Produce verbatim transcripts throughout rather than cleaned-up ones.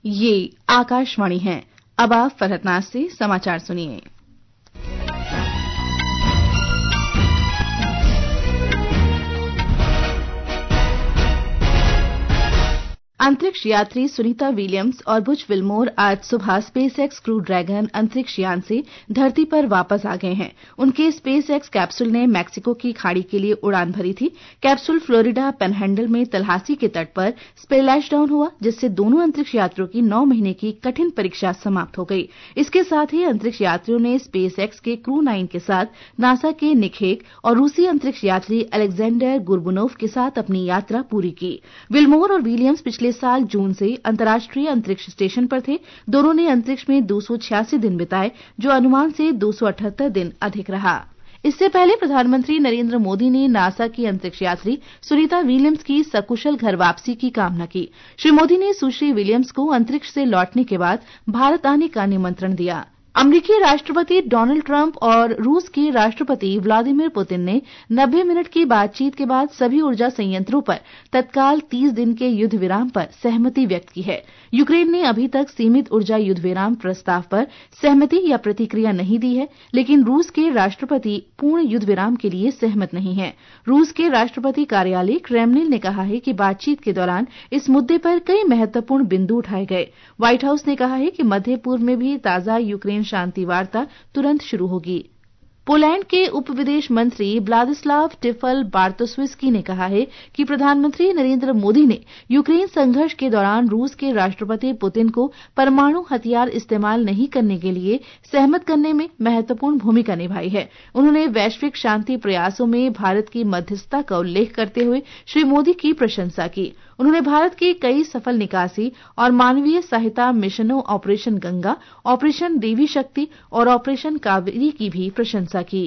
ये आकाशवाणी है। अब आप फरहतनाज से समाचार सुनिए। अंतरिक्ष यात्री सुनीता विलियम्स और बुच विल्मोर आज सुबह स्पेसएक्स क्रू ड्रैगन अंतरिक्ष यान से धरती पर वापस आ गए हैं। उनके स्पेसएक्स कैप्सूल ने मैक्सिको की खाड़ी के लिए उड़ान भरी थी। कैप्सूल फ्लोरिडा पेनहैंडल में तलहासी के तट पर स्प्लैश डाउन हुआ, जिससे दोनों अंतरिक्ष यात्रियों की नौ महीने की कठिन परीक्षा समाप्त हो गई। इसके साथ ही अंतरिक्ष यात्रियों ने स्पेसएक्स के क्रू नाइन के साथ नासा के निक हेग और रूसी अंतरिक्ष यात्री अलेक्जेंडर गुरबुनोव के साथ अपनी यात्रा पूरी की। विल्मोर और विलियम्स पिछले साल जून से अंतर्राष्ट्रीय अंतरिक्ष स्टेशन पर थे। दोनों ने अंतरिक्ष में दो सौ छियासी दिन बिताए, जो अनुमान से दो सौ अठहत्तर दिन अधिक रहा। इससे पहले प्रधानमंत्री नरेंद्र मोदी ने नासा की अंतरिक्ष यात्री सुनीता विलियम्स की सकुशल घर वापसी की कामना की। श्री मोदी ने सुश्री विलियम्स को अंतरिक्ष से लौटने के बाद भारत आने का निमंत्रण दिया। अमेरिकी राष्ट्रपति डोनाल्ड ट्रंप और रूस के राष्ट्रपति व्लादिमीर पुतिन ने नब्बे मिनट की बातचीत के बाद सभी ऊर्जा संयंत्रों पर तत्काल तीस दिन के युद्ध विराम पर सहमति व्यक्त की है। यूक्रेन ने अभी तक सीमित ऊर्जा युद्ध विराम प्रस्ताव पर सहमति या प्रतिक्रिया नहीं दी है, लेकिन रूस के राष्ट्रपति पूर्ण युद्ध विराम के लिए सहमत नहीं है। रूस के राष्ट्रपति कार्यालय क्रेमलिन ने कहा है कि बातचीत के दौरान इस मुद्दे पर कई महत्वपूर्ण बिंदु उठाए गए। व्हाइट हाउस ने कहा है कि मध्य पूर्व में भी ताजा यूक्रेन शांति वार्ता तुरंत शुरू होगी। पोलैंड के उप विदेश मंत्री व्लादिस्लाव टिफल बार्तोस्विस्की ने कहा है कि प्रधानमंत्री नरेंद्र मोदी ने यूक्रेन संघर्ष के दौरान रूस के राष्ट्रपति पुतिन को परमाणु हथियार इस्तेमाल नहीं करने के लिए सहमत करने में महत्वपूर्ण भूमिका निभाई है। उन्होंने वैश्विक शांति प्रयासों में भारत की मध्यस्थता का उल्लेख करते हुए श्री मोदी की प्रशंसा की। उन्होंने भारत के कई सफल निकासी और मानवीय सहायता मिशनों ऑपरेशन गंगा, ऑपरेशन देवी शक्ति और ऑपरेशन कावेरी की भी प्रशंसा की।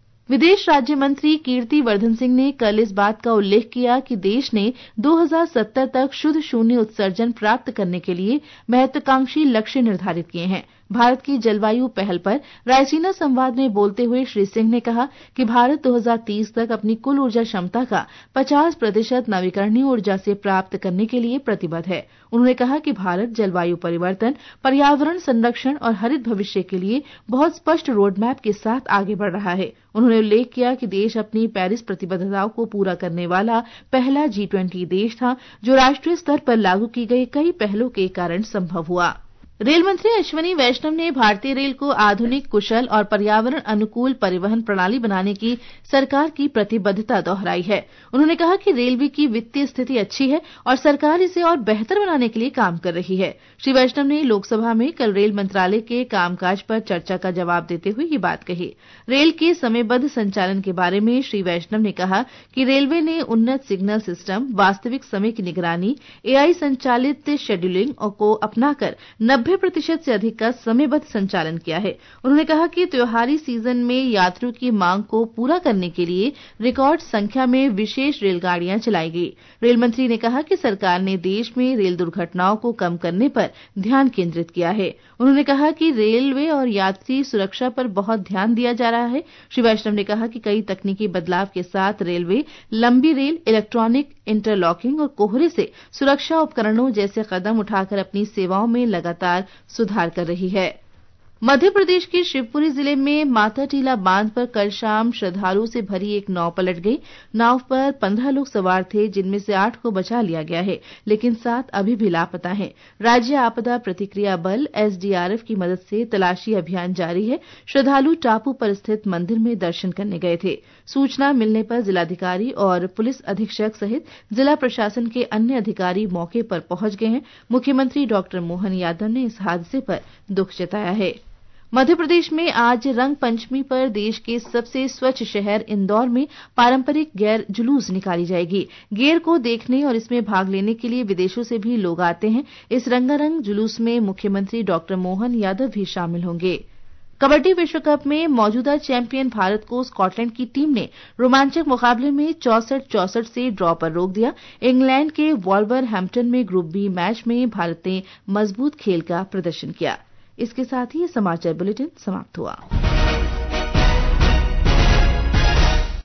विदेश राज्य मंत्री कीर्ति वर्धन सिंह ने कल इस बात का उल्लेख किया कि देश ने दो हज़ार सत्तर तक शुद्ध शून्य उत्सर्जन प्राप्त करने के लिए महत्वाकांक्षी लक्ष्य निर्धारित किए हैं। भारत की जलवायु पहल पर रायसीना संवाद में बोलते हुए श्री सिंह ने कहा कि भारत दो हज़ार तीस तक अपनी कुल ऊर्जा क्षमता का पचास प्रतिशत नवीकरणीय ऊर्जा से प्राप्त करने के लिए प्रतिबद्ध है। उन्होंने कहा कि भारत जलवायु परिवर्तन, पर्यावरण संरक्षण और हरित भविष्य के लिए बहुत स्पष्ट रोडमैप के साथ आगे बढ़ रहा है। उन्होंने उल्लेख किया कि देश अपनी पेरिस प्रतिबद्धताओं को पूरा करने वाला पहला जी ट्वेंटी देश था, जो राष्ट्रीय स्तर पर लागू की गई कई पहलों के कारण संभव हुआ। रेल मंत्री अश्विनी वैष्णव ने भारतीय रेल को आधुनिक, कुशल और पर्यावरण अनुकूल परिवहन प्रणाली बनाने की सरकार की प्रतिबद्धता दोहराई है। उन्होंने कहा कि रेलवे की वित्तीय स्थिति अच्छी है और सरकार इसे और बेहतर बनाने के लिए काम कर रही है। श्री वैष्णव ने लोकसभा में कल रेल मंत्रालय के कामकाज पर चर्चा का जवाब देते हुए ये बात कही। रेल के समयबद्ध संचालन के बारे में श्री वैष्णव ने कहा कि रेलवे ने उन्नत सिग्नल सिस्टम, वास्तविक समय की निगरानी, एआई संचालित शेड्यूलिंग को अपनाकर नब्बे प्रतिशत से अधिक का समयबद्ध संचालन किया है। उन्होंने कहा कि त्योहारी सीजन में यात्रियों की मांग को पूरा करने के लिए रिकॉर्ड संख्या में विशेष रेलगाड़ियां चलाई गई। रेल मंत्री ने कहा कि सरकार ने देश में रेल दुर्घटनाओं को कम करने पर ध्यान केंद्रित किया है। उन्होंने कहा कि रेलवे और यात्री सुरक्षा पर बहुत ध्यान दिया जा रहा है। श्री वैष्णव ने कहा कि कई तकनीकी बदलाव के साथ रेलवे लंबी रेल, इलेक्ट्रॉनिक इंटरलॉकिंग और कोहरे से सुरक्षा उपकरणों जैसे कदम उठाकर अपनी सेवाओं में लगातार सुधार कर रही है। मध्य प्रदेश के शिवपुरी जिले में माता टीला बांध पर कल शाम श्रद्धालुओं से भरी एक नाव पलट गई। नाव पर पंद्रह लोग सवार थे, जिनमें से आठ को बचा लिया गया है, लेकिन सात अभी भी लापता हैं। राज्य आपदा प्रतिक्रिया बल एसडीआरएफ की मदद से तलाशी अभियान जारी है। श्रद्धालु टापू पर स्थित मंदिर में दर्शन करने गए थे। सूचना मिलने पर जिलाधिकारी और पुलिस अधीक्षक सहित जिला प्रशासन के अन्य अधिकारी मौके पर पहुंच गए हैं। मुख्यमंत्री डॉक्टर मोहन यादव ने इस हादसे पर दुख जताया है। मध्य प्रदेश में आज रंग पंचमी पर देश के सबसे स्वच्छ शहर इंदौर में पारंपरिक गैर जुलूस निकाली जाएगी। गेर को देखने और इसमें भाग लेने के लिए विदेशों से भी लोग आते हैं। इस रंगारंग जुलूस में मुख्यमंत्री डॉक्टर मोहन यादव भी शामिल होंगे। कबड्डी विश्व कप में मौजूदा चैंपियन भारत को स्कॉटलैंड की टीम ने रोमांचक मुकाबले में चौसठ चौसठ से ड्रॉ पर रोक दिया। इंग्लैंड के वॉल्वरहैम्पटन में ग्रुप बी मैच में भारत ने मजबूत खेल का प्रदर्शन किया। इसके साथ ही समाचार बुलेटिन समाप्त हुआ।